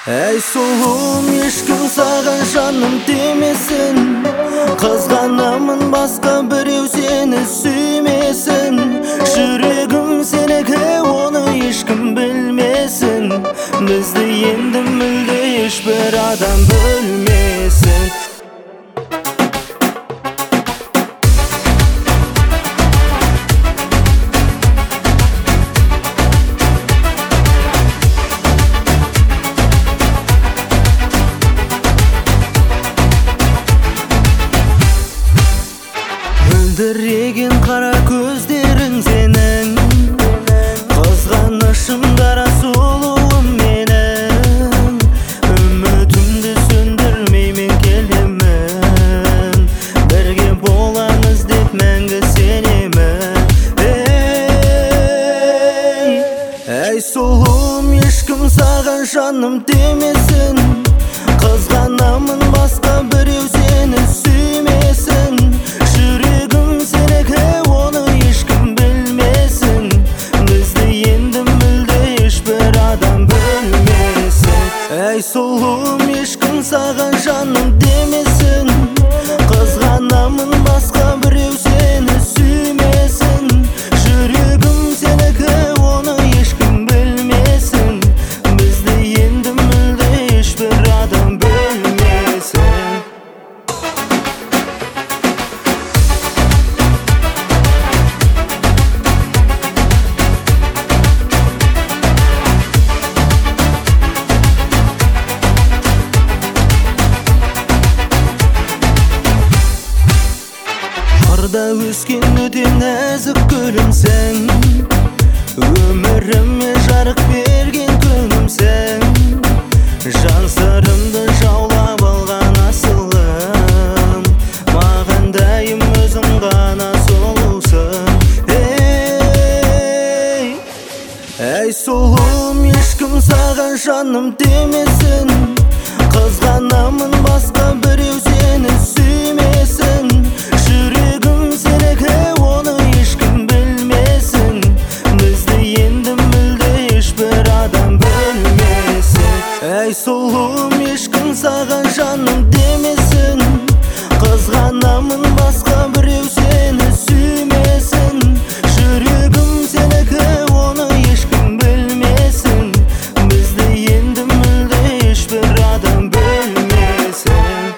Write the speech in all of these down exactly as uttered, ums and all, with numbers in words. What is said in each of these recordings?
Ey сұлуым, ешкім саған жаным демесін. Қызғанамын, басқа біреу сені сүймесін. Жүрегім сенікі, оны ешкім білмесін. Бізді енді мүлде ешбір адам бөлмесін. Мөлдіреген қара көздерің сенің, қызғанышым дара сұлуым менің. Үмітімді сөндірмеймін келемін, бірге боламыз деп мәңгі сенемін. Ей, ей сұлуым, ешкім саған жаным демесін. Қызғанамын, басқа біреу сені сүймесін. Жүрегім сенікі, оны ешкім білмесін. Бізді енді мүлде ешбір адам бөлмесін. Ей сұлуым, ешкім саған жаным демесін. Қызғанамын, басқа біреу сені сүймесін. Жүрегім сенікі, оны ешкім білмесін. Бізді енді мүлде ешбір адам бөлмесін. Қырда өскен өте нәзік гүлімсің, өміріме жарық берген күнімсің. Жан сырымды жаулап алған асылым, маған дайым өзің ғана сұлусың. Ей, ей сұлуым, ешкім саған жаным демесін. Қызғанамын, басқа біреу сені сүймесін. Жүрегім сенікі, оны ешкім білмесін. Бізді енді мүлде ешбір адам бөлмесін. Ей сұлуым, ешкім саған жаным демесін. Қызғанамын, басқа біреу сені сүймесін. Жүрегім сенікі, оны ешкім білмесін. Бізді енді мүлде ешбір адам бөлмесін.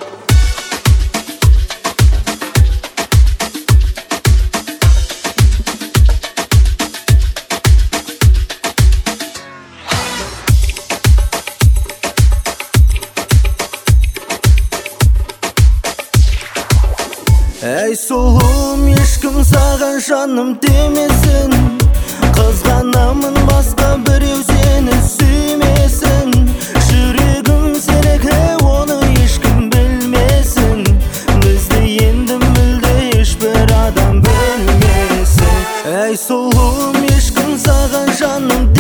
Ей сұлуым, ешкім саған жаным демесін. Қызғанамын, басқа біреу сені сүймесін. Жүрегім сенікі, оны ешкім білмесін. Бізді енді мүлде ешбір адам бөлмесін. Ей сұлуым, ешкім саған жаным